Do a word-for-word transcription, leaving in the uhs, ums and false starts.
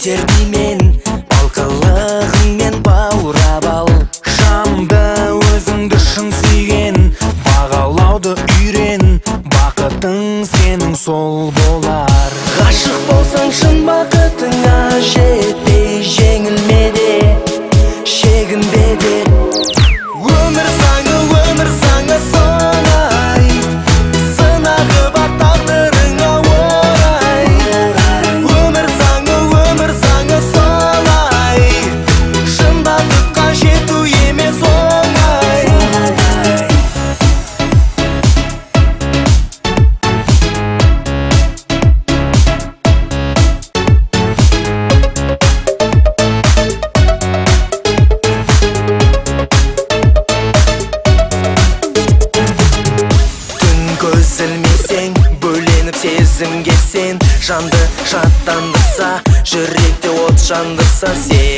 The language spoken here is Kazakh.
көтермеймен, балқылығыңмен баурап ал. Жанды өзіңді шын сүйген, бағалауды үйрен, бақытың сенің сол болар. Ғашық болсаң шын бақытыңа жетпей, жеңілме де, шегінбе де. Өмір заңы, өмір заңы солай, сынағы бар тағдырыңа орай. Өмір заңы, өмір заңы солай, шын бақытқа жету емес оңай. Көзілмесең, бөленіп сезімге сен, жанды шаттандырса, жүректе от жандырса, сен